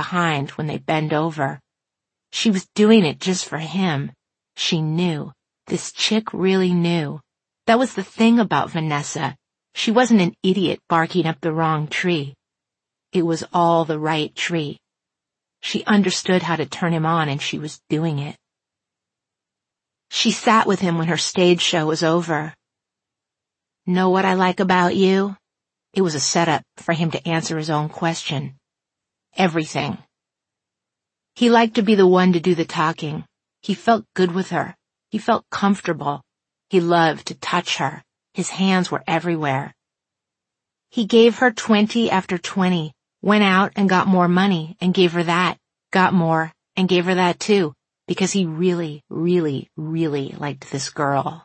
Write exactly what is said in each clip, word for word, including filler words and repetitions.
kind when they bend over. She was doing it just for him. She knew. This chick really knew. That was the thing about Vanessa. She wasn't an idiot barking up the wrong tree. It was all the right tree. She understood how to turn him on, and she was doing it. She sat with him when her stage show was over. Know what I like about you? It was a setup for him to answer his own question. Everything. He liked to be the one to do the talking. He felt good with her. He felt comfortable. He loved to touch her. His hands were everywhere. He gave her twenty after twenty, went out and got more money and gave her that, got more and gave her that too, because he really, really, really liked this girl.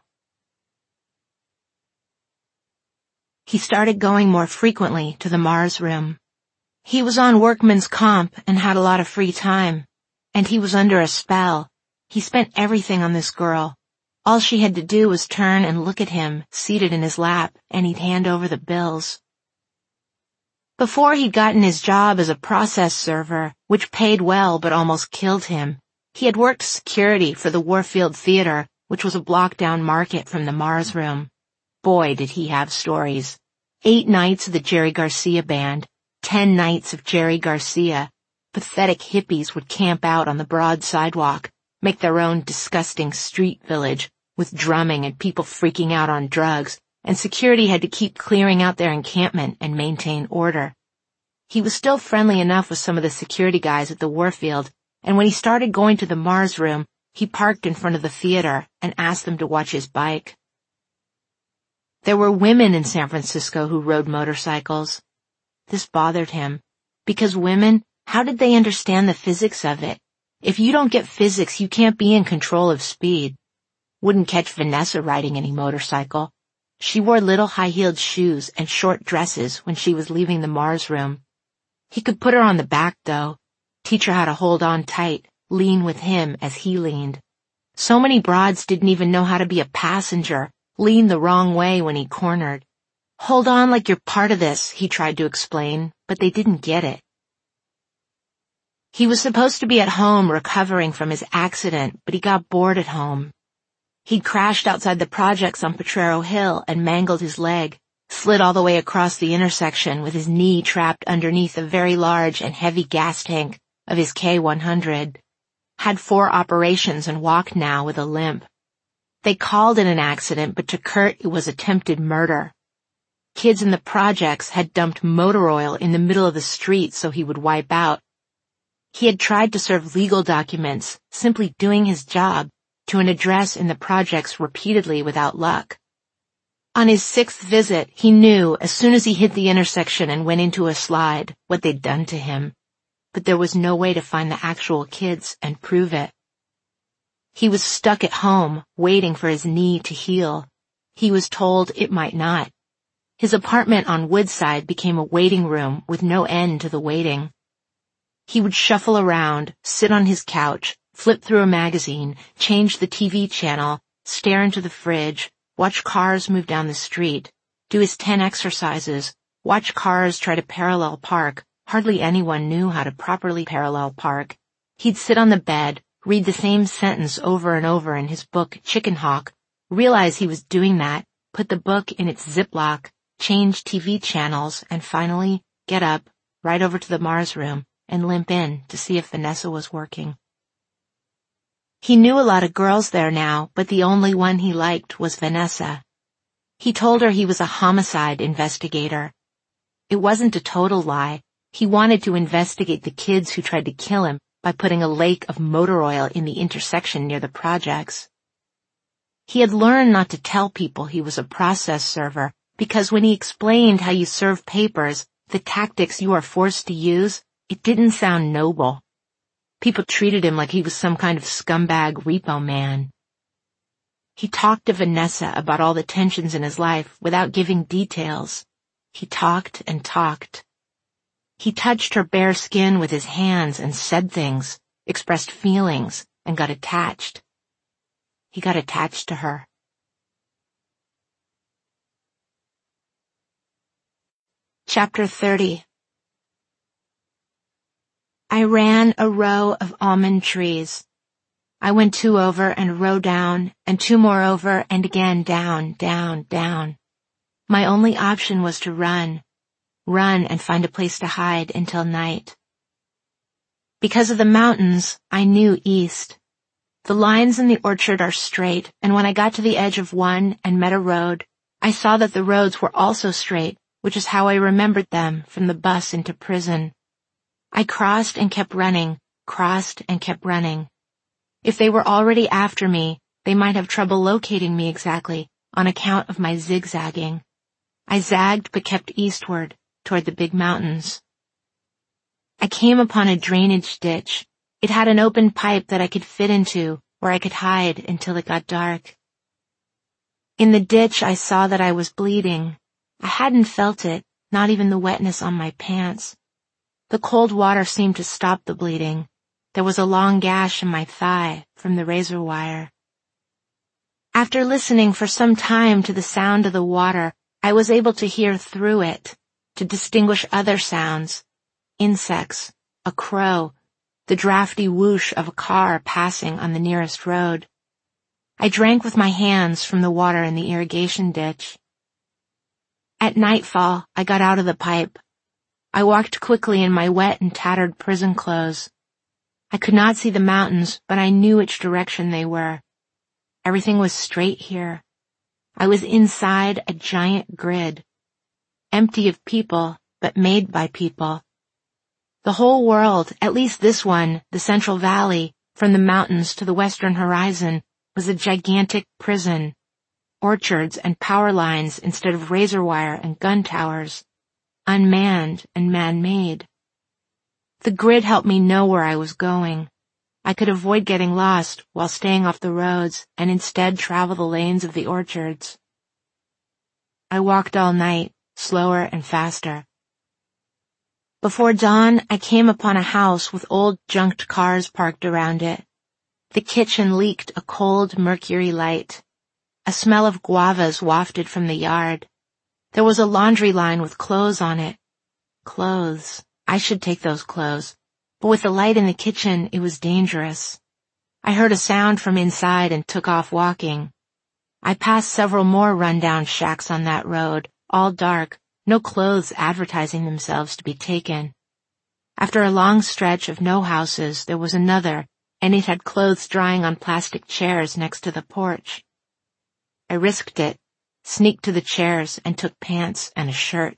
He started going more frequently to the Mars room. He was on workman's comp and had a lot of free time, and he was under a spell. He spent everything on this girl. All she had to do was turn and look at him, seated in his lap, and he'd hand over the bills. Before he'd gotten his job as a process server, which paid well but almost killed him, he had worked security for the Warfield Theater, which was a block down market from the Mars room. Boy, did he have stories. Eight nights of the Jerry Garcia band, ten nights of Jerry Garcia. Pathetic hippies would camp out on the broad sidewalk, make their own disgusting street village, with drumming and people freaking out on drugs, and security had to keep clearing out their encampment and maintain order. He was still friendly enough with some of the security guys at the Warfield, and when he started going to the Mars room, he parked in front of the theater and asked them to watch his bike. There were women in San Francisco who rode motorcycles. This bothered him, because women, how did they understand the physics of it? If you don't get physics, you can't be in control of speed. Wouldn't catch Vanessa riding any motorcycle. She wore little high-heeled shoes and short dresses when she was leaving the Mars room. He could put her on the back, though, teach her how to hold on tight, lean with him as he leaned. So many broads didn't even know how to be a passenger, lean the wrong way when he cornered. Hold on like you're part of this, he tried to explain, but they didn't get it. He was supposed to be at home recovering from his accident, but he got bored at home. He'd crashed outside the projects on Potrero Hill and mangled his leg, slid all the way across the intersection with his knee trapped underneath a very large and heavy gas tank of his K one hundred. Had four operations and walked now with a limp. They called it an accident, but to Kurt it was attempted murder. Kids in the projects had dumped motor oil in the middle of the street so he would wipe out. He had tried to serve legal documents, simply doing his job, to an address in the projects repeatedly without luck. On his sixth visit, he knew, as soon as he hit the intersection and went into a slide, what they'd done to him. But there was no way to find the actual kids and prove it. He was stuck at home, waiting for his knee to heal. He was told it might not. His apartment on Woodside became a waiting room with no end to the waiting. He would shuffle around, sit on his couch, flip through a magazine, change the T V channel, stare into the fridge, watch cars move down the street, do his ten exercises, watch cars try to parallel park. Hardly anyone knew how to properly parallel park. He'd sit on the bed, read the same sentence over and over in his book Chicken Hawk, realize he was doing that, put the book in its Ziploc, change T V channels, and finally get up, right over to the Mars room, and limp in to see if Vanessa was working. He knew a lot of girls there now, but the only one he liked was Vanessa. He told her he was a homicide investigator. It wasn't a total lie. He wanted to investigate the kids who tried to kill him by putting a lake of motor oil in the intersection near the projects. He had learned not to tell people he was a process server because when he explained how you serve papers, the tactics you are forced to use, it didn't sound noble. People treated him like he was some kind of scumbag repo man. He talked to Vanessa about all the tensions in his life without giving details. He talked and talked. He touched her bare skin with his hands and said things, expressed feelings, and got attached. He got attached to her. Chapter thirty. I ran a row of almond trees. I went two over and a row down, and two more over and again down, down, down. My only option was to run. Run and find a place to hide until night. Because of the mountains, I knew east. The lines in the orchard are straight, and when I got to the edge of one and met a road, I saw that the roads were also straight, which is how I remembered them from the bus into prison. I crossed and kept running, crossed and kept running. If they were already after me, they might have trouble locating me exactly on account of my zigzagging. I zagged but kept eastward, toward the big mountains. I came upon a drainage ditch. It had an open pipe that I could fit into, where I could hide until it got dark. In the ditch I saw that I was bleeding. I hadn't felt it, not even the wetness on my pants. The cold water seemed to stop the bleeding. There was a long gash in my thigh from the razor wire. After listening for some time to the sound of the water, I was able to hear through it, to distinguish other sounds. Insects, a crow, the drafty whoosh of a car passing on the nearest road. I drank with my hands from the water in the irrigation ditch. At nightfall, I got out of the pipe. I walked quickly in my wet and tattered prison clothes. I could not see the mountains, but I knew which direction they were. Everything was straight here. I was inside a giant grid, empty of people, but made by people. The whole world, at least this one, the Central Valley, from the mountains to the western horizon, was a gigantic prison. Orchards and power lines instead of razor wire and gun towers. Unmanned and man-made. The grid helped me know where I was going. I could avoid getting lost while staying off the roads and instead travel the lanes of the orchards. I walked all night, slower and faster. Before dawn, I came upon a house with old junked cars parked around it. The kitchen leaked a cold mercury light. A smell of guavas wafted from the yard. There was a laundry line with clothes on it. Clothes. I should take those clothes. But with the light in the kitchen, it was dangerous. I heard a sound from inside and took off walking. I passed several more run-down shacks on that road, all dark, no clothes advertising themselves to be taken. After a long stretch of no houses, there was another, and it had clothes drying on plastic chairs next to the porch. I risked it, sneaked to the chairs, and took pants and a shirt.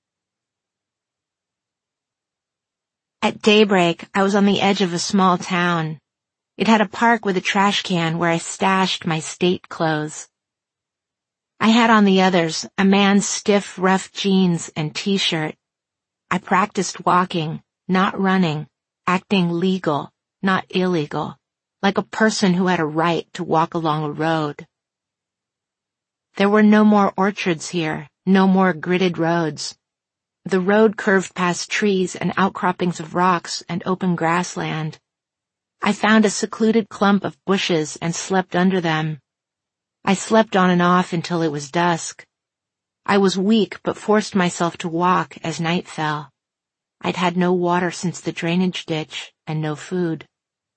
At daybreak, I was on the edge of a small town. It had a park with a trash can where I stashed my state clothes. I had on the others, a man's stiff, rough jeans and t-shirt. I practiced walking, not running, acting legal, not illegal, like a person who had a right to walk along a road. There were no more orchards here, no more gridded roads. The road curved past trees and outcroppings of rocks and open grassland. I found a secluded clump of bushes and slept under them. I slept on and off until it was dusk. I was weak but forced myself to walk as night fell. I'd had no water since the drainage ditch and no food.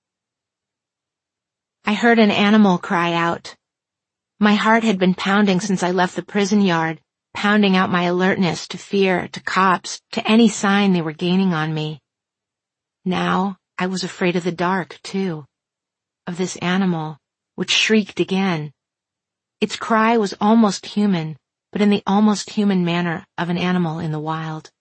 I heard an animal cry out. My heart had been pounding since I left the prison yard, pounding out my alertness to fear, to cops, to any sign they were gaining on me. Now I was afraid of the dark, too, of this animal, which shrieked again. Its cry was almost human, but in the almost human manner of an animal in the wild.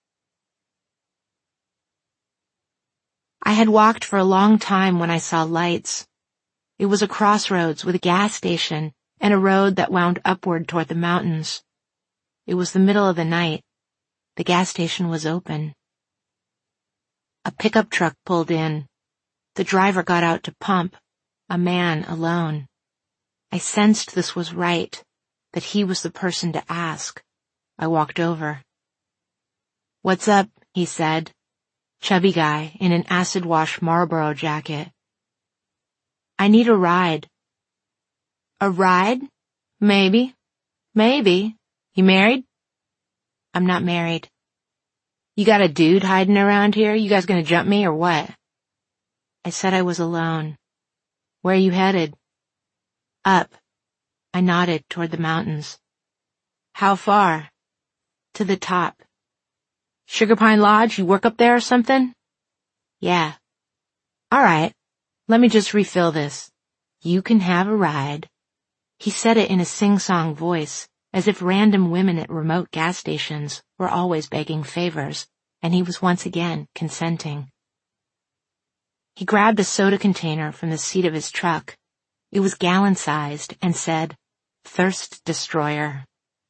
I had walked for a long time when I saw lights. It was a crossroads with a gas station and a road that wound upward toward the mountains. It was the middle of the night. The gas station was open. A pickup truck pulled in. The driver got out to pump, a man alone. I sensed this was right, that he was the person to ask. I walked over. "What's up?" he said. Chubby guy in an acid-wash Marlboro jacket. "I need a ride." "A ride? Maybe. Maybe. You married?" "I'm not married." "You got a dude hiding around here? You guys gonna jump me or what?" I said I was alone. Where are you headed? Up. I nodded toward the mountains. How far? To the top. Sugar Pine Lodge, you work up there or something? Yeah. All right. Let me just refill this. You can have a ride. He said it in a sing-song voice, as if random women at remote gas stations were always begging favors, and he was once again consenting. He grabbed a soda container from the seat of his truck. It was gallon-sized and said, Thirst Destroyer.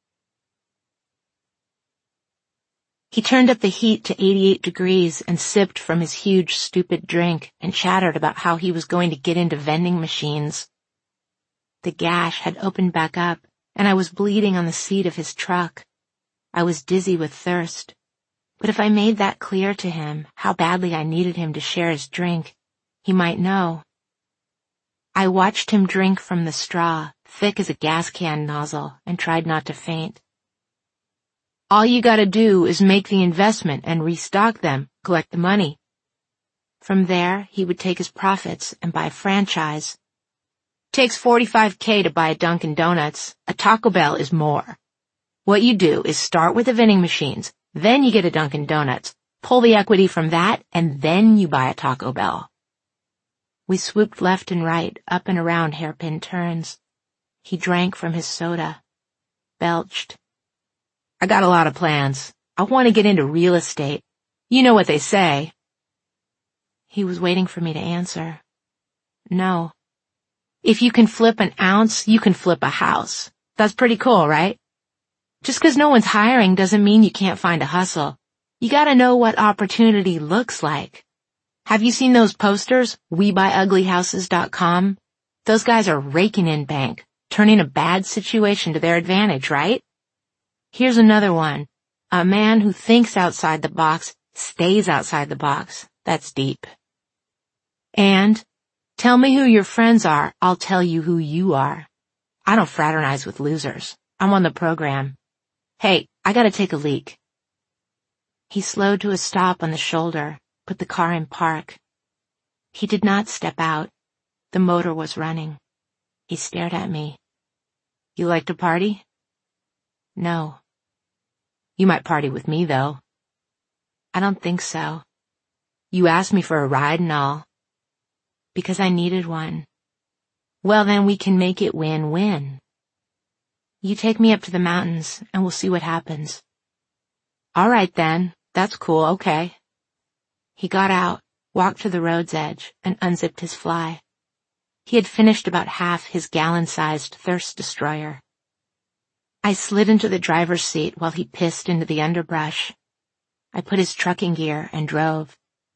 He turned up the heat to eighty-eight degrees and sipped from his huge, stupid drink and chattered about how he was going to get into vending machines. The gash had opened back up, and I was bleeding on the seat of his truck. I was dizzy with thirst. But if I made that clear to him, how badly I needed him to share his drink, he might know. I watched him drink from the straw, thick as a gas can nozzle, and tried not to faint. All you gotta do is make the investment and restock them, collect the money. From there, he would take his profits and buy a franchise. Takes forty-five K to buy a Dunkin' Donuts. A Taco Bell is more. What you do is start with the vending machines, then you get a Dunkin' Donuts, pull the equity from that, and then you buy a Taco Bell. We swooped left and right, up and around hairpin turns. He drank from his soda. Belched. I got a lot of plans. I want to get into real estate. You know what they say. He was waiting for me to answer. No. If you can flip an ounce, you can flip a house. That's pretty cool, right? Just 'cause no one's hiring doesn't mean you can't find a hustle. You gotta know what opportunity looks like. Have you seen those posters, we buy ugly houses dot com? Those guys are raking in bank, turning a bad situation to their advantage, right? Here's another one. A man who thinks outside the box stays outside the box. That's deep. And tell me who your friends are, I'll tell you who you are. I don't fraternize with losers. I'm on the program. Hey, I gotta take a leak. He slowed to a stop on the shoulder, put the car in park. He did not step out. The motor was running. He stared at me. You like to party? No. You might party with me, though. I don't think so. You asked me for a ride and all. Because I needed one. Well, then we can make it win-win. You take me up to the mountains, and we'll see what happens. All right, then. That's cool, okay. He got out, walked to the road's edge, and unzipped his fly. He had finished about half his gallon-sized Thirst Destroyer. I slid into the driver's seat while he pissed into the underbrush. I put his truck in gear and drove.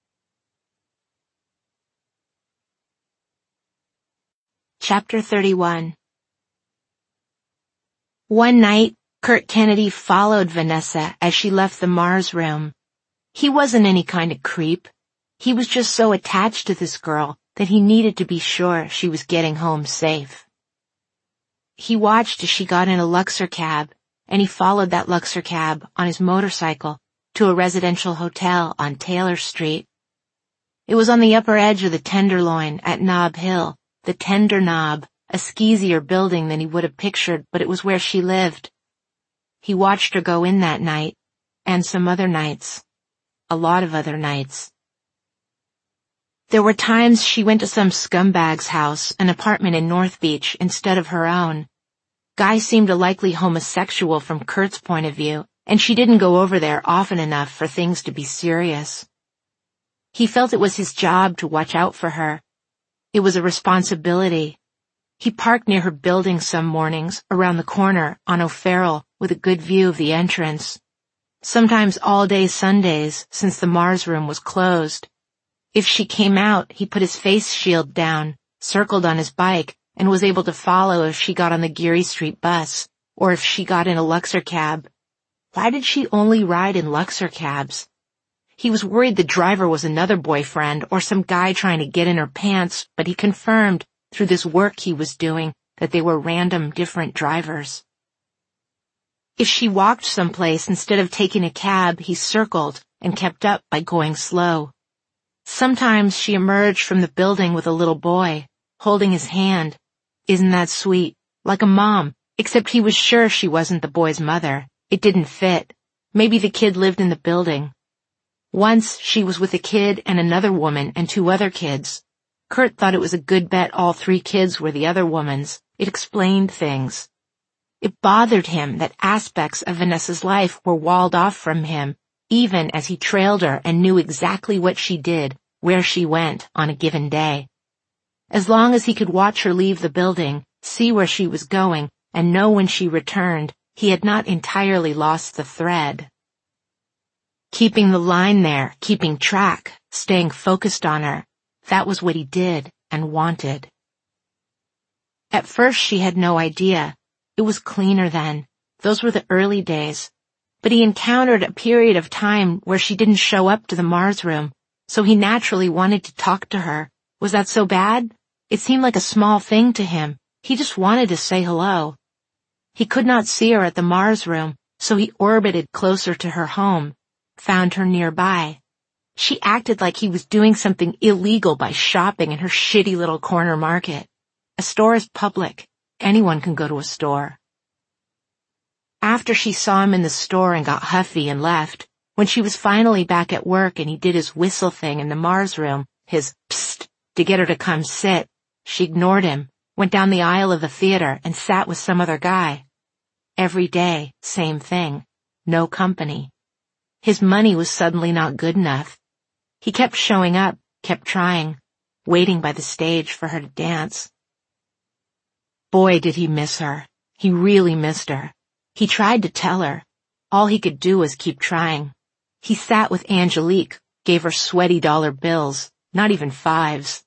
Chapter thirty-one. One night, Kurt Kennedy followed Vanessa as she left the Mars room. He wasn't any kind of creep. He was just so attached to this girl that he needed to be sure she was getting home safe. He watched as she got in a Luxor cab, and he followed that Luxor cab on his motorcycle to a residential hotel on Taylor Street. It was on the upper edge of the Tenderloin at Nob Hill, the Tender Knob, a skeezier building than he would have pictured, but it was where she lived. He watched her go in that night, and some other nights. A lot of other nights. There were times she went to some scumbag's house, an apartment in North Beach, instead of her own. Guy seemed a likely homosexual from Kurt's point of view, and she didn't go over there often enough for things to be serious. He felt it was his job to watch out for her. It was a responsibility. He parked near her building some mornings, around the corner, on O'Farrell, with a good view of the entrance. Sometimes all day Sundays, since the Mars room was closed. If she came out, he put his face shield down, circled on his bike, and was able to follow if she got on the Geary Street bus, or if she got in a Luxor cab. Why did she only ride in Luxor cabs? He was worried the driver was another boyfriend or some guy trying to get in her pants, but he confirmed, through this work he was doing, that they were random different drivers. If she walked someplace instead of taking a cab, he circled and kept up by going slow. Sometimes she emerged from the building with a little boy, holding his hand. Isn't that sweet? Like a mom, except he was sure she wasn't the boy's mother. It didn't fit. Maybe the kid lived in the building. Once she was with a kid and another woman and two other kids. Kurt thought it was a good bet all three kids were the other woman's. It explained things. It bothered him that aspects of Vanessa's life were walled off from him, even as he trailed her and knew exactly what she did, where she went on a given day. As long as he could watch her leave the building, see where she was going, and know when she returned, he had not entirely lost the thread. Keeping the line there, keeping track, staying focused on her, that was what he did and wanted. At first she had no idea. It was cleaner then. Those were the early days. But he encountered a period of time where she didn't show up to the Mars room, so he naturally wanted to talk to her. Was that so bad? It seemed like a small thing to him. He just wanted to say hello. He could not see her at the Mars room, so he orbited closer to her home, found her nearby. She acted like he was doing something illegal by shopping in her shitty little corner market. A store is public. Anyone can go to a store. After she saw him in the store and got huffy and left, when she was finally back at work and he did his whistle thing in the Mars room, his psst, to get her to come sit, she ignored him, went down the aisle of the theater and sat with some other guy. Every day, same thing. No company. His money was suddenly not good enough. He kept showing up, kept trying, waiting by the stage for her to dance. Boy, did he miss her. He really missed her. He tried to tell her. All he could do was keep trying. He sat with Angelique, gave her sweaty dollar bills, not even fives.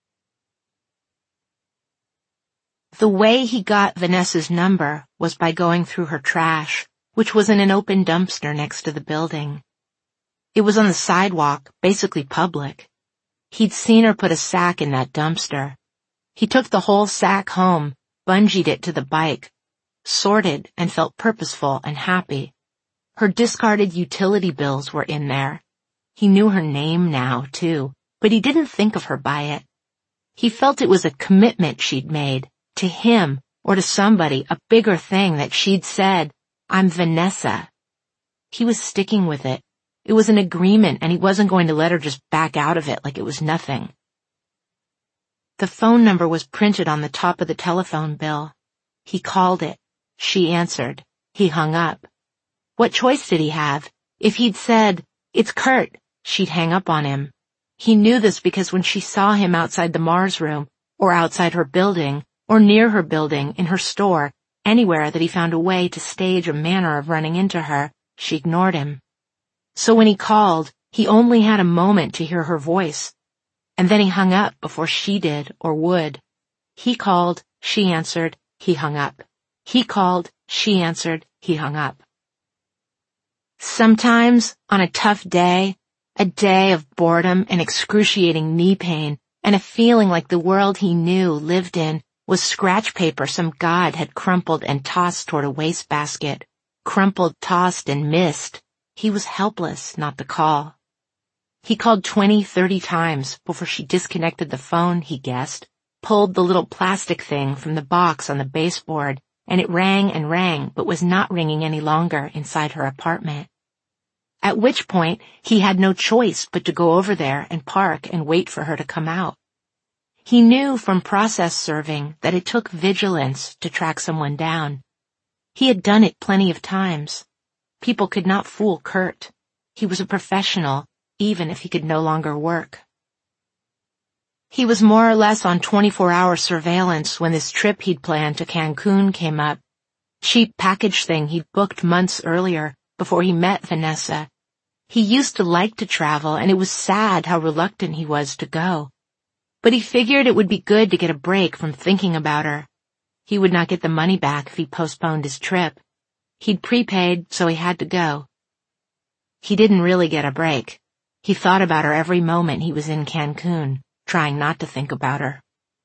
The way he got Vanessa's number was by going through her trash, which was in an open dumpster next to the building. It was on the sidewalk, basically public. He'd seen her put a sack in that dumpster. He took the whole sack home, bungeed it to the bike, sorted and felt purposeful and happy. Her discarded utility bills were in there. He knew her name now, too, but he didn't think of her by it. He felt it was a commitment she'd made, to him or to somebody, a bigger thing that she'd said, I'm Vanessa. He was sticking with it. It was an agreement and he wasn't going to let her just back out of it like it was nothing. The phone number was printed on the top of the telephone bill. He called it. She answered. He hung up. What choice did he have? If he'd said, it's Kurt, she'd hang up on him. He knew this because when she saw him outside the Mars room, or outside her building, or near her building, in her store, anywhere that he found a way to stage a manner of running into her, she ignored him. So when he called, he only had a moment to hear her voice. And then he hung up before she did or would. He called, she answered, he hung up. He called, she answered, he hung up. Sometimes, on a tough day, a day of boredom and excruciating knee pain, and a feeling like the world he knew, lived in, was scratch paper some god had crumpled and tossed toward a wastebasket. Crumpled, tossed, and missed. He was helpless not to call. He called twenty, thirty times before she disconnected the phone, he guessed, pulled the little plastic thing from the box on the baseboard, and it rang and rang but was not ringing any longer inside her apartment. At which point, he had no choice but to go over there and park and wait for her to come out. He knew from process serving that it took vigilance to track someone down. He had done it plenty of times. People could not fool Kurt. He was a professional, even if he could no longer work. He was more or less on twenty-four hour surveillance when this trip he'd planned to Cancun came up. Cheap package thing he'd booked months earlier, before he met Vanessa. He used to like to travel, and it was sad how reluctant he was to go. But he figured it would be good to get a break from thinking about her. He would not get the money back if he postponed his trip. He'd prepaid, so he had to go. He didn't really get a break. He thought about her every moment he was in Cancun, trying not to think about her.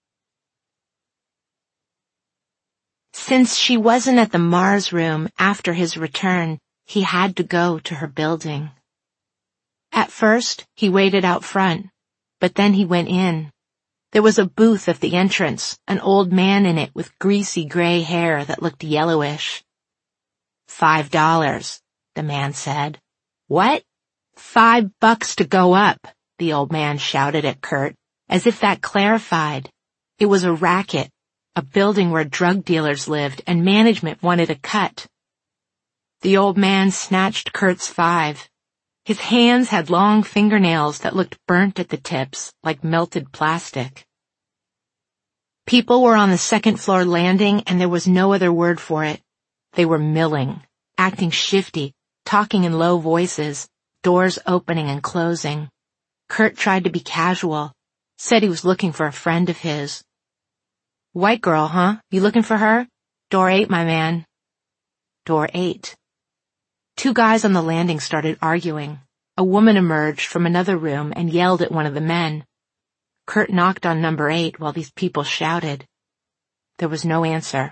Since she wasn't at the Mars room after his return, he had to go to her building. At first, he waited out front, but then he went in. There was a booth at the entrance, an old man in it with greasy gray hair that looked yellowish. Five dollars, the man said. What? Five bucks to go up, the old man shouted at Kurt, as if that clarified. It was a racket, a building where drug dealers lived, and management wanted a cut. The old man snatched Kurt's five. His hands had long fingernails that looked burnt at the tips, like melted plastic. People were on the second floor landing, and there was no other word for it. They were milling, acting shifty, talking in low voices, doors opening and closing. Kurt tried to be casual, said he was looking for a friend of his. White girl, huh? You looking for her? Door eight, my man. Door eight. Two guys on the landing started arguing. A woman emerged from another room and yelled at one of the men. Kurt knocked on number eight while these people shouted. There was no answer.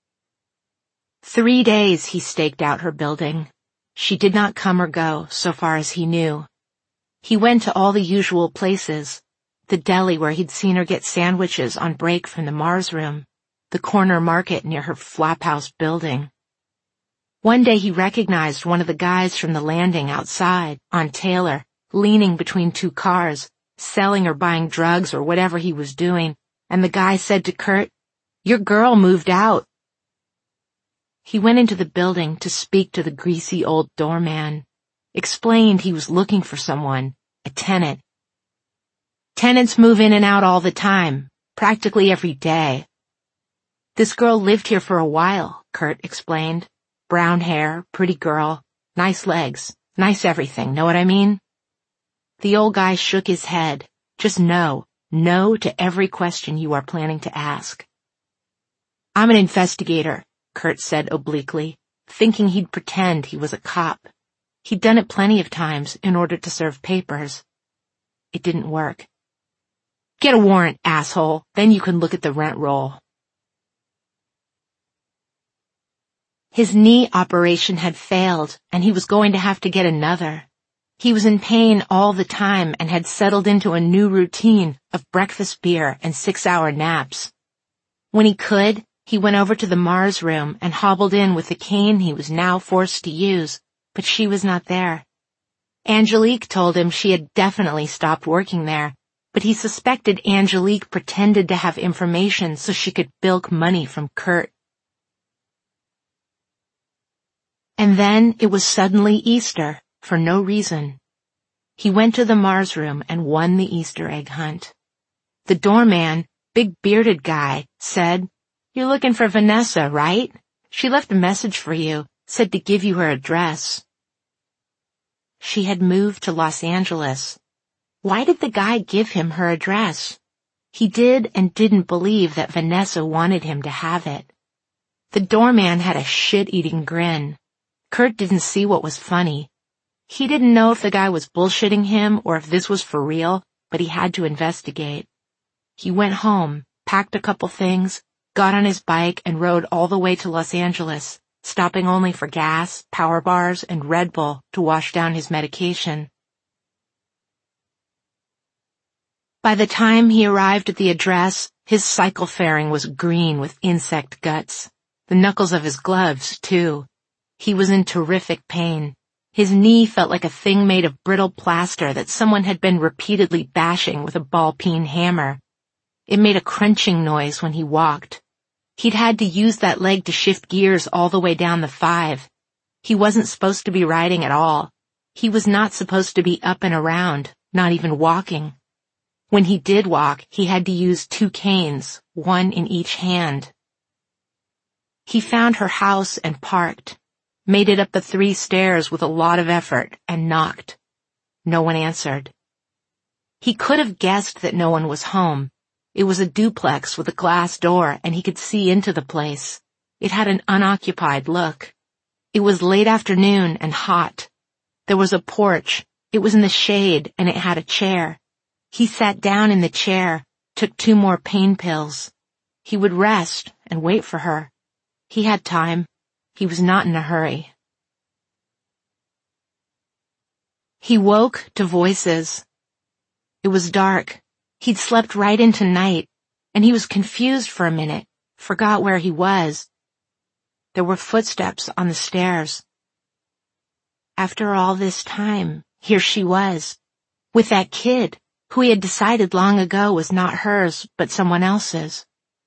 Three days he staked out her building. She did not come or go, so far as he knew. He went to all the usual places, the deli where he'd seen her get sandwiches on break from the Mars room, the corner market near her flophouse building. One day he recognized one of the guys from the landing outside, on Taylor, leaning between two cars, selling or buying drugs or whatever he was doing, and the guy said to Kurt, "Your girl moved out." He went into the building to speak to the greasy old doorman, explained he was looking for someone, a tenant. Tenants move in and out all the time, practically every day. This girl lived here for a while, Kurt explained. Brown hair, pretty girl, nice legs, nice everything, know what I mean? The old guy shook his head. Just no, no to every question you are planning to ask. I'm an investigator, Kurt said obliquely, thinking he'd pretend he was a cop. He'd done it plenty of times in order to serve papers. It didn't work. Get a warrant, asshole, then you can look at the rent roll. His knee operation had failed, and he was going to have to get another. He was in pain all the time and had settled into a new routine of breakfast beer and six-hour naps. When he could, he went over to the Mars room and hobbled in with the cane he was now forced to use, but she was not there. Angelique told him she had definitely stopped working there, but he suspected Angelique pretended to have information so she could bilk money from Kurt. And then it was suddenly Easter, for no reason. He went to the Mars room and won the Easter egg hunt. The doorman, big bearded guy, said, "You're looking for Vanessa, right? She left a message for you, said to give you her address." She had moved to Los Angeles. Why did the guy give him her address? He did and didn't believe that Vanessa wanted him to have it. The doorman had a shit-eating grin. Kurt didn't see what was funny. He didn't know if the guy was bullshitting him or if this was for real, but he had to investigate. He went home, packed a couple things, got on his bike and rode all the way to Los Angeles, stopping only for gas, power bars, and Red Bull to wash down his medication. By the time he arrived at the address, his cycle fairing was green with insect guts. The knuckles of his gloves, too. He was in terrific pain. His knee felt like a thing made of brittle plaster that someone had been repeatedly bashing with a ball-peen hammer. It made a crunching noise when he walked. He'd had to use that leg to shift gears all the way down the five. He wasn't supposed to be riding at all. He was not supposed to be up and around, not even walking. When he did walk, he had to use two canes, one in each hand. He found her house and parked. Made it up the three stairs with a lot of effort, and knocked. No one answered. He could have guessed that no one was home. It was a duplex with a glass door, and he could see into the place. It had an unoccupied look. It was late afternoon and hot. There was a porch. It was in the shade, and it had a chair. He sat down in the chair, took two more pain pills. He would rest and wait for her. He had time. He was not in a hurry. He woke to voices. It was dark. He'd slept right into night, and he was confused for a minute, forgot where he was. There were footsteps on the stairs. After all this time, here she was, with that kid, who he had decided long ago was not hers, but someone else's.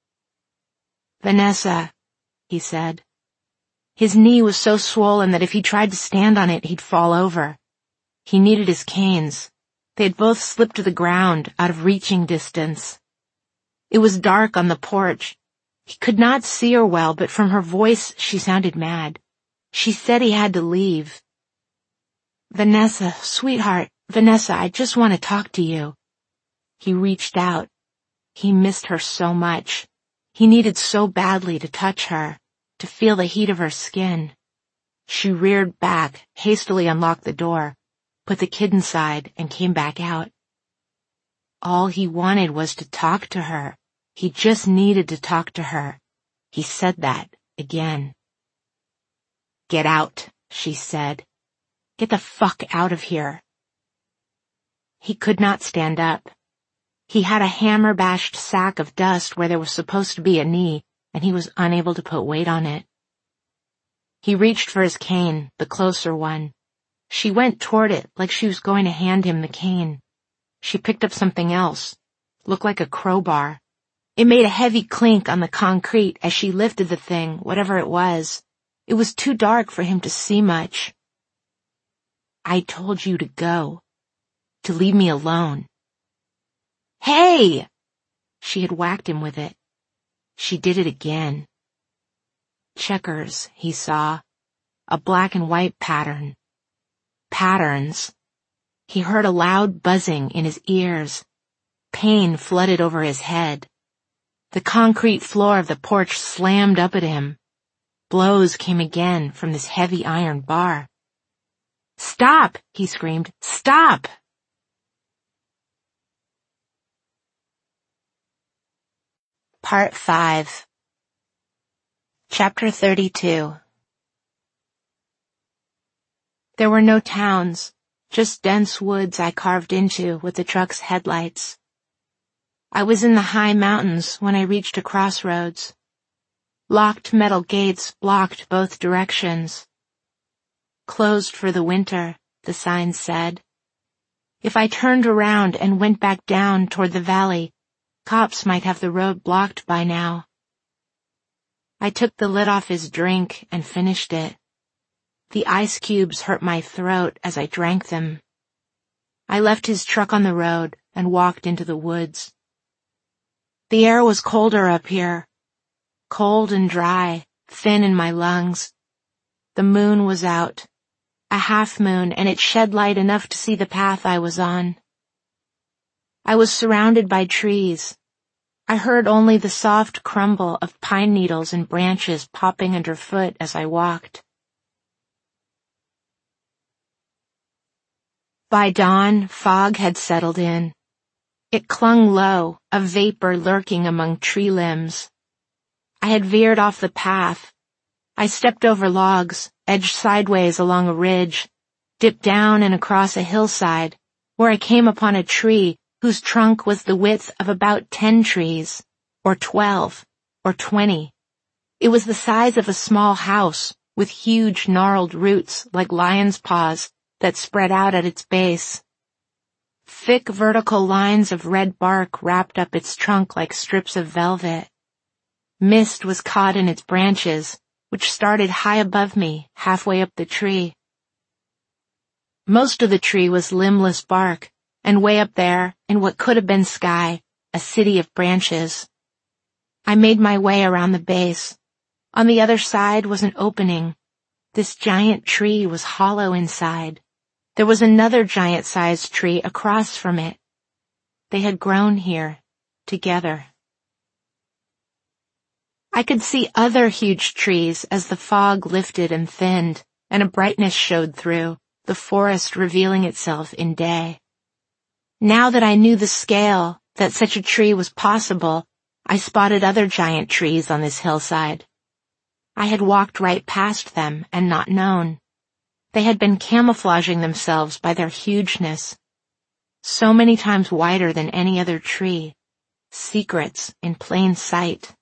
"Vanessa," he said. His knee was so swollen that if he tried to stand on it, he'd fall over. He needed his canes. They had both slipped to the ground, out of reaching distance. It was dark on the porch. He could not see her well, but from her voice she sounded mad. She said he had to leave. "Vanessa, sweetheart, Vanessa, I just want to talk to you." He reached out. He missed her so much. He needed so badly to touch her, to feel the heat of her skin. She reared back, hastily unlocked the door, put the kid inside, and came back out. All he wanted was to talk to her. He just needed to talk to her. He said that again. "Get out," she said. "Get the fuck out of here." He could not stand up. He had a hammer-bashed sack of dust where there was supposed to be a knee, and he was unable to put weight on it. He reached for his cane, the closer one. She went toward it like she was going to hand him the cane. She picked up something else, looked like a crowbar. It made a heavy clink on the concrete as she lifted the thing, whatever it was. It was too dark for him to see much. "I told you to go, to leave me alone." "Hey!" She had whacked him with it. She did it again. Checkers, he saw. A black and white pattern. Patterns. He heard a loud buzzing in his ears. Pain flooded over his head. The concrete floor of the porch slammed up at him. Blows came again from this heavy iron bar. "Stop!" he screamed. "Stop!" Part five. Chapter thirty-two. There were no towns, just dense woods I carved into with the truck's headlights. I was in the high mountains when I reached a crossroads. Locked metal gates blocked both directions. "Closed for the winter," the sign said. If I turned around and went back down toward the valley, cops might have the road blocked by now. I took the lid off his drink and finished it. The ice cubes hurt my throat as I drank them. I left his truck on the road and walked into the woods. The air was colder up here. Cold and dry, thin in my lungs. The moon was out. A half moon, and it shed light enough to see the path I was on. I was surrounded by trees. I heard only the soft crumble of pine needles and branches popping underfoot as I walked. By dawn, fog had settled in. It clung low, a vapor lurking among tree limbs. I had veered off the path. I stepped over logs, edged sideways along a ridge, dipped down and across a hillside, where I came upon a tree whose trunk was the width of about ten trees, or twelve, or twenty. It was the size of a small house, with huge gnarled roots like lion's paws that spread out at its base. Thick vertical lines of red bark wrapped up its trunk like strips of velvet. Mist was caught in its branches, which started high above me, halfway up the tree. Most of the tree was limbless bark, and way up there, in what could have been sky, a city of branches. I made my way around the base. On the other side was an opening. This giant tree was hollow inside. There was another giant-sized tree across from it. They had grown here, together. I could see other huge trees as the fog lifted and thinned, and a brightness showed through, the forest revealing itself in day. Now that I knew the scale, that such a tree was possible, I spotted other giant trees on this hillside. I had walked right past them and not known. They had been camouflaging themselves by their hugeness. so many times wider than any other tree. Secrets in plain sight.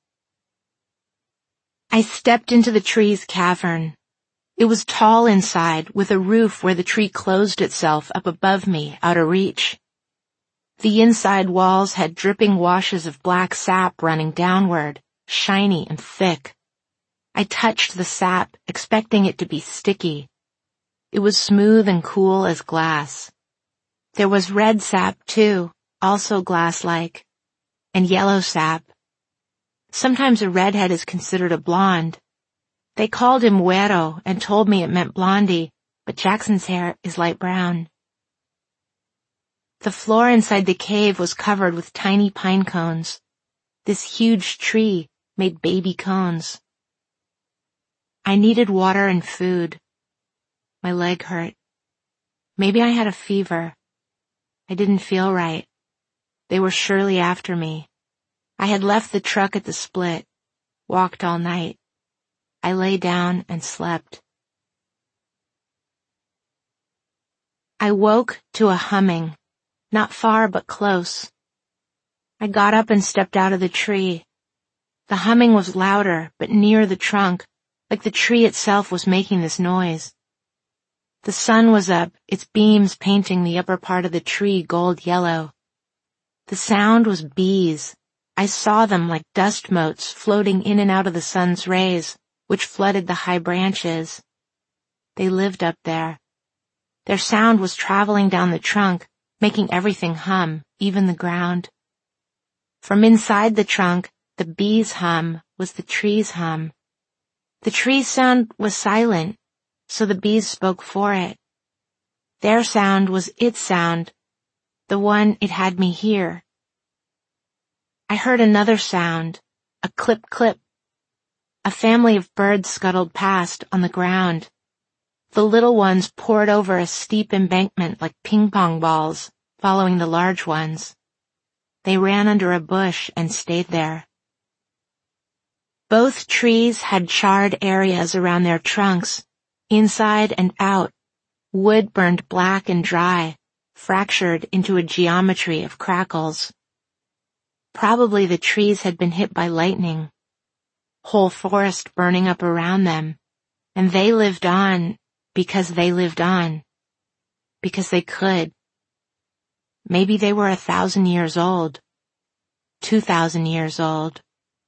I stepped into the tree's cavern. It was tall inside, with a roof where the tree closed itself up above me, out of reach. The inside walls had dripping washes of black sap running downward, shiny and thick. I touched the sap, expecting it to be sticky. It was smooth and cool as glass. There was red sap, too, also glass-like, and yellow sap. Sometimes a redhead is considered a blonde. They called him Güero and told me it meant blondie, but Jackson's hair is light brown. The floor inside the cave was covered with tiny pine cones. This huge tree made baby cones. I needed water and food. My leg hurt. Maybe I had a fever. I didn't feel right. They were surely after me. I had left the truck at the split, walked all night. I lay down and slept. I woke to a humming, not far but close. I got up and stepped out of the tree. The humming was louder, but near the trunk, like the tree itself was making this noise. The sun was up, its beams painting the upper part of the tree gold yellow. The sound was bees. I saw them like dust motes floating in and out of the sun's rays, which flooded the high branches. They lived up there. Their sound was traveling down the trunk, making everything hum, even the ground. From inside the trunk, the bees' hum was the tree's hum. The tree's sound was silent, so the bees spoke for it. Their sound was its sound, the one it had me hear. I heard another sound, a clip-clip. A family of birds scuttled past on the ground. The little ones poured over a steep embankment like ping-pong balls, following the large ones. They ran under a bush and stayed there. Both trees had charred areas around their trunks, inside and out. Wood burned black and dry, fractured into a geometry of crackles. Probably the trees had been hit by lightning. Whole forest burning up around them, and they lived on because they lived on, because they could. Maybe they were a thousand years old, two thousand years old.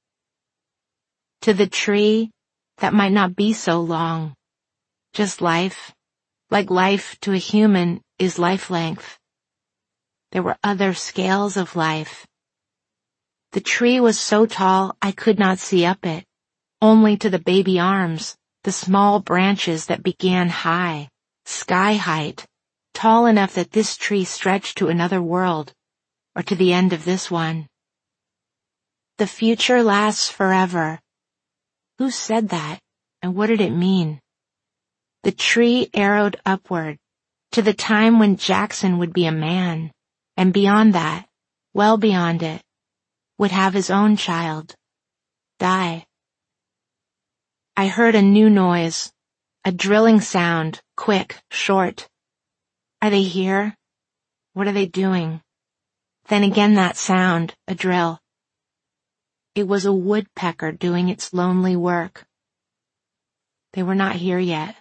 To the tree, that might not be so long. Just life, like life to a human, is life length. There were other scales of life. The tree was so tall I could not see up it, only to the baby arms, the small branches that began high, sky height, tall enough that this tree stretched to another world, or to the end of this one. The future lasts forever. Who said that, and what did it mean? The tree arrowed upward, to the time when Jackson would be a man, and beyond that, well beyond it, would have his own child, die. I heard a new noise, a drilling sound, quick, short. Are they here? What are they doing? Then again that sound, a drill. It was a woodpecker doing its lonely work. They were not here yet.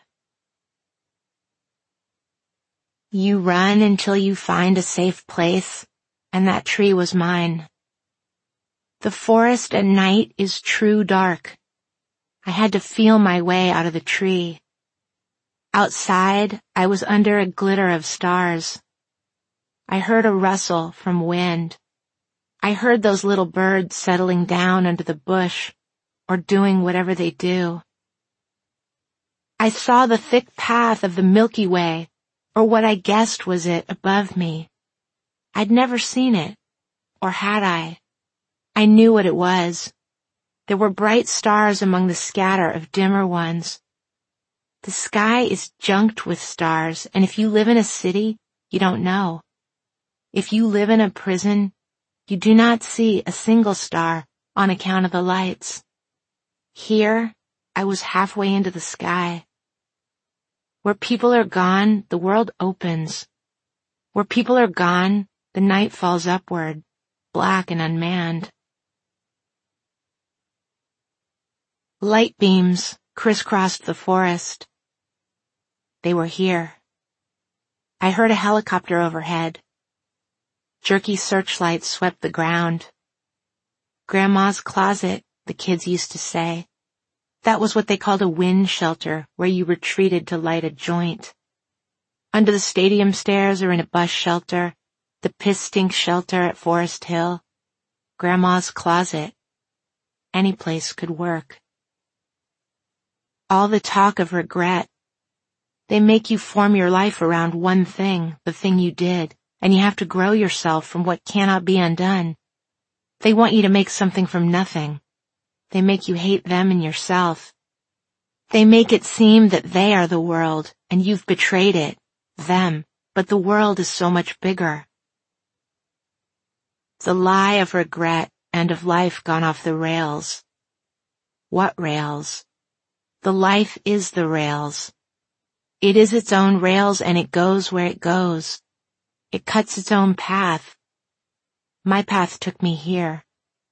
You run until you find a safe place, and that tree was mine. The forest at night is true dark. I had to feel my way out of the tree. Outside, I was under a glitter of stars. I heard a rustle from wind. I heard those little birds settling down under the bush, or doing whatever they do. I saw the thick path of the Milky Way, or what I guessed was it, above me. I'd never seen it, or had I? I knew what it was. There were bright stars among the scatter of dimmer ones. The sky is junked with stars, and if you live in a city, you don't know. If you live in a prison, you do not see a single star on account of the lights. Here, I was halfway into the sky. Where people are gone, the world opens. Where people are gone, the night falls upward, black and unmanned. Light beams crisscrossed the forest. They were here. I heard a helicopter overhead. Jerky searchlights swept the ground. Grandma's closet, the kids used to say. That was what they called a wind shelter, where you retreated to light a joint. Under the stadium stairs or in a bus shelter, the piss-stink shelter at Forest Hill. Grandma's closet. Any place could work. All the talk of regret. They make you form your life around one thing, the thing you did, and you have to grow yourself from what cannot be undone. They want you to make something from nothing. They make you hate them and yourself. They make it seem that they are the world, and you've betrayed it, them, but the world is so much bigger. The lie of regret and of life gone off the rails. What rails? The life is the rails. It is its own rails and it goes where it goes. It cuts its own path. My path took me here.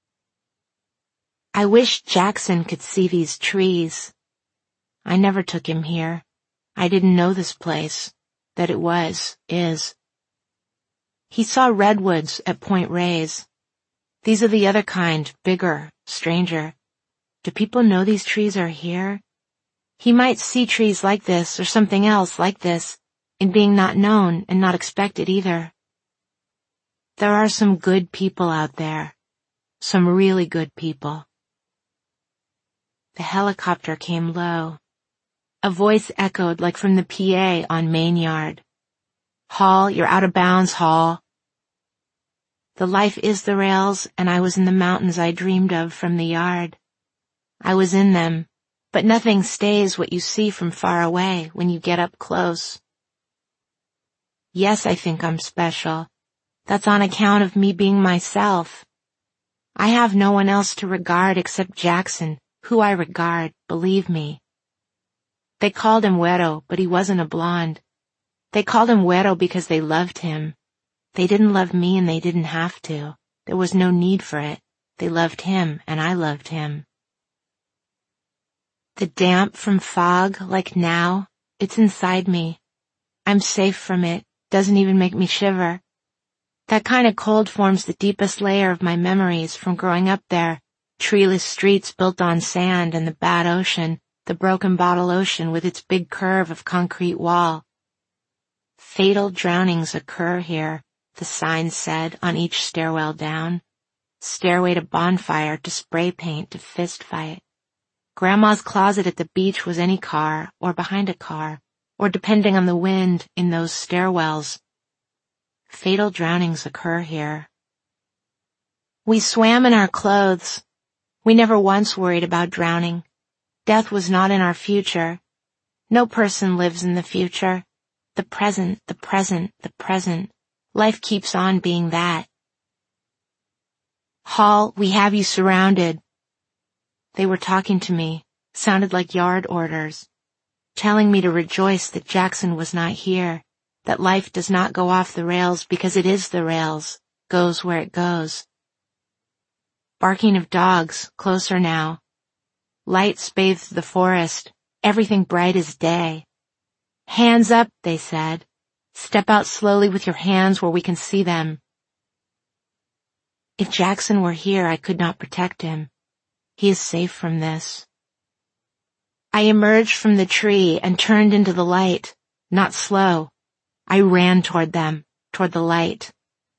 I wish Jackson could see these trees. I never took him here. I didn't know this place, that it was, is. He saw redwoods at Point Reyes. These are the other kind, bigger, stranger. Do people know these trees are here? He might see trees like this or something else like this, in being not known and not expected either. There are some good people out there. Some really good people. The helicopter came low. A voice echoed like from the P A on Main Yard. Hall, you're out of bounds, Hall. The life is the rails, and I was in the mountains I dreamed of from the yard. I was in them, but nothing stays what you see from far away when you get up close. Yes, I think I'm special. That's on account of me being myself. I have no one else to regard except Jackson, who I regard, believe me. They called him Güero, but he wasn't a blonde. They called him Güero because they loved him. They didn't love me and they didn't have to. There was no need for it. They loved him and I loved him. The damp from fog, like now, it's inside me. I'm safe from it, doesn't even make me shiver. That kind of cold forms the deepest layer of my memories from growing up there, treeless streets built on sand and the bad ocean, the broken bottle ocean with its big curve of concrete wall. Fatal drownings occur here, the sign said on each stairwell down. Stairway to bonfire, to spray paint, to fist fight. Grandma's closet at the beach was any car, or behind a car, or depending on the wind, in those stairwells. Fatal drownings occur here. We swam in our clothes. We never once worried about drowning. Death was not in our future. No person lives in the future. The present, the present, the present. Life keeps on being that. Hall, we have you surrounded. They were talking to me, sounded like yard orders, telling me to rejoice that Jackson was not here, that life does not go off the rails because it is the rails, goes where it goes. Barking of dogs, closer now. Lights bathed the forest, everything bright as day. Hands up, they said. Step out slowly with your hands where we can see them. If Jackson were here, I could not protect him. He is safe from this. I emerged from the tree and turned into the light, not slow. I ran toward them, toward the light.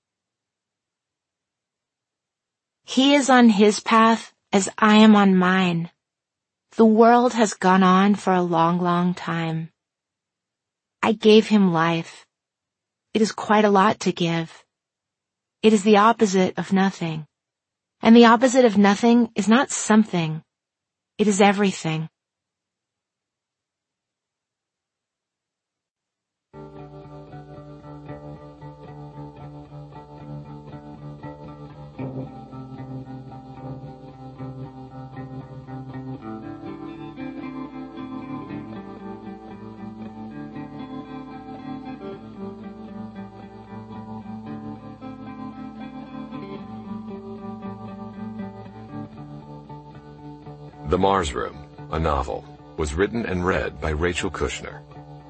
He is on his path as I am on mine. The world has gone on for a long, long time. I gave him life. It is quite a lot to give. It is the opposite of nothing. And the opposite of nothing is not something. It is everything. The Mars Room, a novel, was written and read by Rachel Kushner.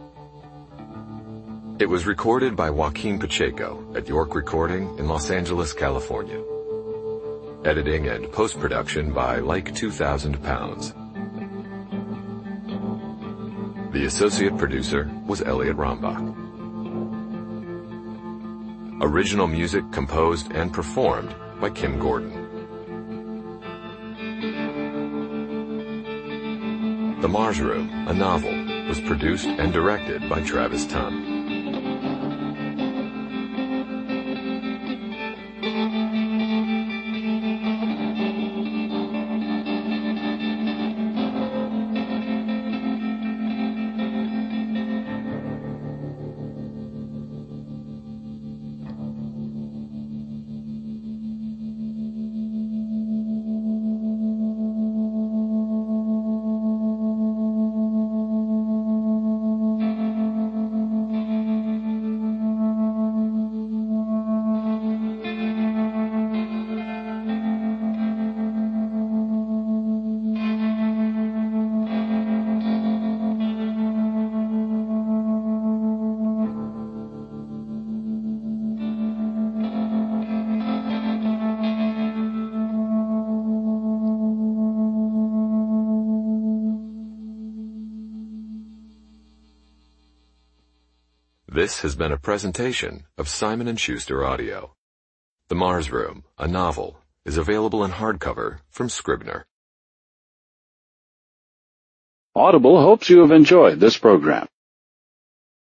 It was recorded by Joaquin Pacheco at York Recording in Los Angeles, California. Editing and post-production by Like two thousand Pounds. The associate producer was Elliot Rombach. Original music composed and performed by Kim Gordon. The Mars Room, a novel, was produced and directed by Travis Tunn. This has been a presentation of Simon and Schuster Audio. The Mars Room, a novel, is available in hardcover from Scribner. Audible hopes you have enjoyed this program.